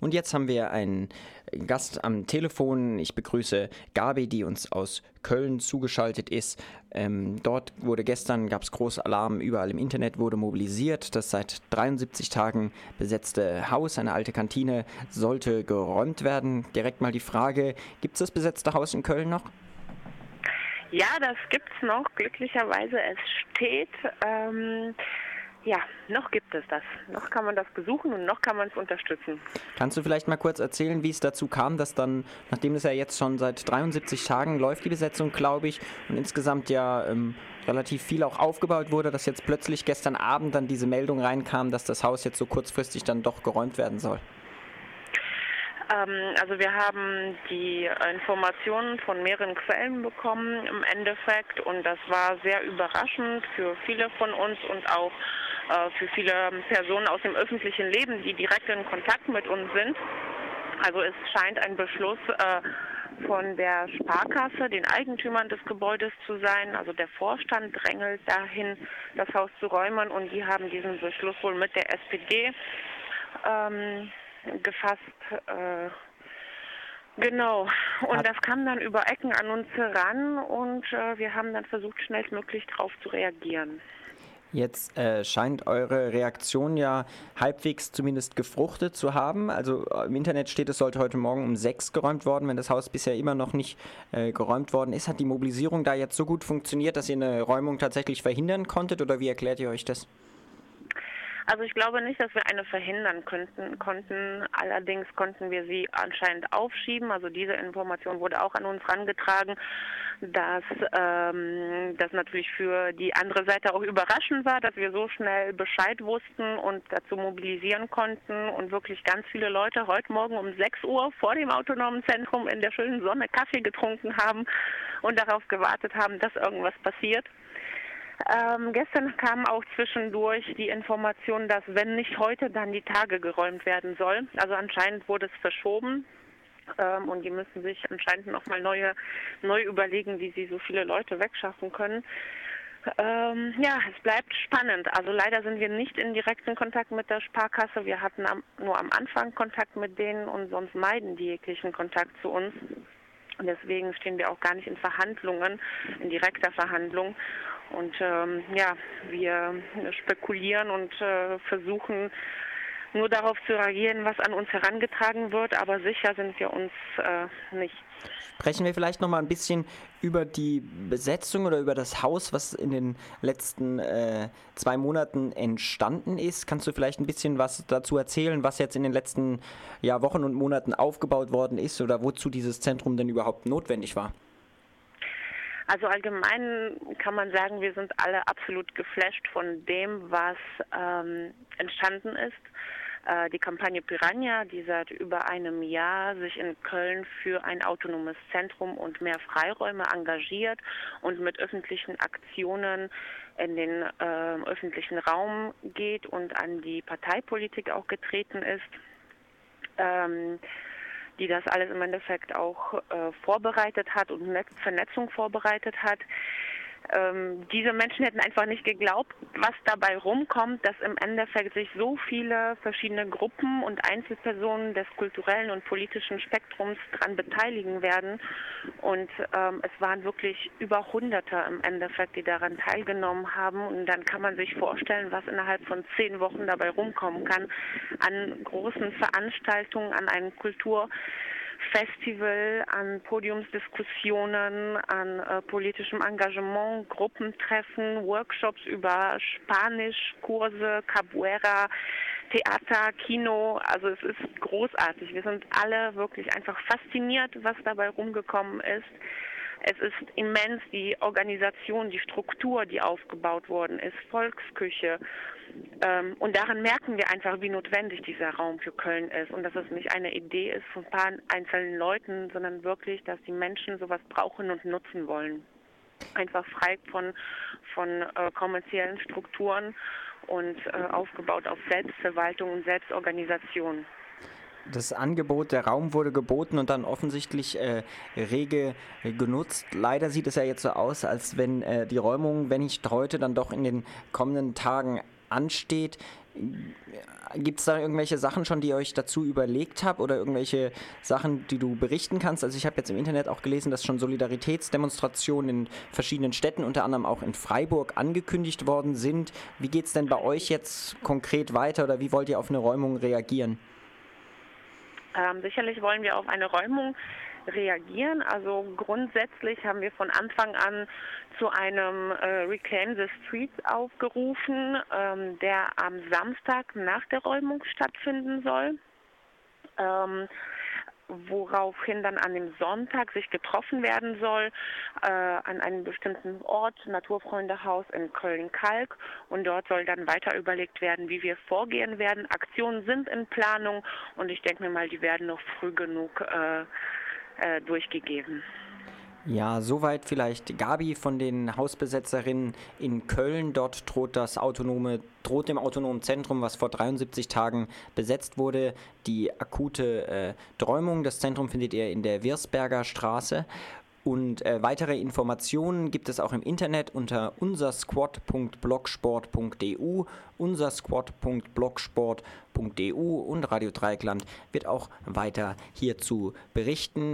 Und jetzt haben wir einen Gast am Telefon. Ich begrüße Gabi, die uns aus Köln zugeschaltet ist. Dort gab es großen Alarm, überall im Internet wurde mobilisiert. Das seit 73 Tagen besetzte Haus, eine alte Kantine, sollte geräumt werden. Direkt mal die Frage, gibt es das besetzte Haus in Köln noch? Ja, das gibt's noch, glücklicherweise. Es steht, noch gibt es das. Noch kann man das besuchen und noch kann man es unterstützen. Kannst du vielleicht mal kurz erzählen, wie es dazu kam, dass dann, nachdem es ja jetzt schon seit 73 Tagen läuft, die Besetzung, glaube ich, und insgesamt ja relativ viel auch aufgebaut wurde, dass jetzt plötzlich gestern Abend dann diese Meldung reinkam, dass das Haus jetzt so kurzfristig dann doch geräumt werden soll? Also wir haben die Informationen von mehreren Quellen bekommen im Endeffekt und das war sehr überraschend für viele von uns und auch für viele Personen aus dem öffentlichen Leben, die direkt in Kontakt mit uns sind. Also es scheint ein Beschluss von der Sparkasse, den Eigentümern des Gebäudes zu sein. Also der Vorstand drängelt dahin, das Haus zu räumen und die haben diesen Beschluss wohl mit der SPD gefasst. Genau. Und das kam dann über Ecken an uns heran und wir haben dann versucht, schnellstmöglich darauf zu reagieren. Jetzt scheint eure Reaktion ja halbwegs zumindest gefruchtet zu haben. Also im Internet steht, es sollte heute Morgen um 6 geräumt worden, wenn das Haus bisher immer noch nicht geräumt worden ist. Hat die Mobilisierung da jetzt so gut funktioniert, dass ihr eine Räumung tatsächlich verhindern konntet oder wie erklärt ihr euch das? Also ich glaube nicht, dass wir eine verhindern konnten. Allerdings konnten wir sie anscheinend aufschieben. Also diese Information wurde auch an uns herangetragen, dass das natürlich für die andere Seite auch überraschend war, dass wir so schnell Bescheid wussten und dazu mobilisieren konnten und wirklich ganz viele Leute heute Morgen um 6 Uhr vor dem autonomen Zentrum in der schönen Sonne Kaffee getrunken haben und darauf gewartet haben, dass irgendwas passiert. Gestern kam auch zwischendurch die Information, dass wenn nicht heute, dann die Tage geräumt werden soll. Also anscheinend wurde es verschoben und die müssen sich anscheinend nochmal neu überlegen, wie sie so viele Leute wegschaffen können. Es bleibt spannend. Also leider sind wir nicht in direkten Kontakt mit der Sparkasse. Wir hatten nur am Anfang Kontakt mit denen und sonst meiden die jeglichen Kontakt zu uns. Und deswegen stehen wir auch gar nicht in direkter Verhandlung. Und wir spekulieren und versuchen nur darauf zu reagieren, was an uns herangetragen wird, aber sicher sind wir uns nicht. Sprechen wir vielleicht noch mal ein bisschen über die Besetzung oder über das Haus, was in den letzten 2 Monaten entstanden ist. Kannst du vielleicht ein bisschen was dazu erzählen, was jetzt in den letzten Wochen und Monaten aufgebaut worden ist oder wozu dieses Zentrum denn überhaupt notwendig war? Also allgemein kann man sagen, wir sind alle absolut geflasht von dem, was entstanden ist. Die Kampagne Piranha, die seit über einem Jahr sich in Köln für ein autonomes Zentrum und mehr Freiräume engagiert und mit öffentlichen Aktionen in den öffentlichen Raum geht und an die Parteipolitik auch getreten ist. Die das alles im Endeffekt auch vorbereitet hat und Vernetzung vorbereitet hat. Diese Menschen hätten einfach nicht geglaubt, was dabei rumkommt, dass im Endeffekt sich so viele verschiedene Gruppen und Einzelpersonen des kulturellen und politischen Spektrums daran beteiligen werden. Und es waren wirklich über Hunderte im Endeffekt, die daran teilgenommen haben. Und dann kann man sich vorstellen, was innerhalb von 10 Wochen dabei rumkommen kann an großen Veranstaltungen, an einem Kulturfestival, an Podiumsdiskussionen, an politischem Engagement, Gruppentreffen, Workshops über Spanisch, Kurse, Capoeira, Theater, Kino. Also es ist großartig. Wir sind alle wirklich einfach fasziniert, was dabei rumgekommen ist. Es ist immens, die Organisation, die Struktur, die aufgebaut worden ist, Volksküche. Und daran merken wir einfach, wie notwendig dieser Raum für Köln ist und dass es nicht eine Idee ist von ein paar einzelnen Leuten, sondern wirklich, dass die Menschen sowas brauchen und nutzen wollen. Einfach frei von kommerziellen Strukturen und aufgebaut auf Selbstverwaltung und Selbstorganisation. Das Angebot, der Raum wurde geboten und dann offensichtlich rege genutzt. Leider sieht es ja jetzt so aus, als wenn die Räumung, wenn nicht heute, dann doch in den kommenden Tagen ansteht. Gibt es da irgendwelche Sachen schon, die ihr euch dazu überlegt habt oder irgendwelche Sachen, die du berichten kannst? Also ich habe jetzt im Internet auch gelesen, dass schon Solidaritätsdemonstrationen in verschiedenen Städten, unter anderem auch in Freiburg, angekündigt worden sind. Wie geht es denn bei euch jetzt konkret weiter oder wie wollt ihr auf eine Räumung reagieren? Sicherlich wollen wir auf eine Räumung reagieren. Also grundsätzlich haben wir von Anfang an zu einem Reclaim the Streets aufgerufen, der am Samstag nach der Räumung stattfinden soll. Woraufhin dann an dem Sonntag sich getroffen werden soll an einem bestimmten Ort, Naturfreundehaus in Köln-Kalk. Und dort soll dann weiter überlegt werden, wie wir vorgehen werden. Aktionen sind in Planung und ich denke mir mal, die werden noch früh genug durchgegeben. Ja, soweit vielleicht Gabi von den Hausbesetzerinnen in Köln. Dort droht dem autonomen Zentrum, was vor 73 Tagen besetzt wurde, die akute Räumung. Das Zentrum findet ihr in der Wirsberger Straße. Und weitere Informationen gibt es auch im Internet unter unsersquad.blogsport.eu, unsersquad.blogsport.eu und Radio Dreieckland wird auch weiter hierzu berichten.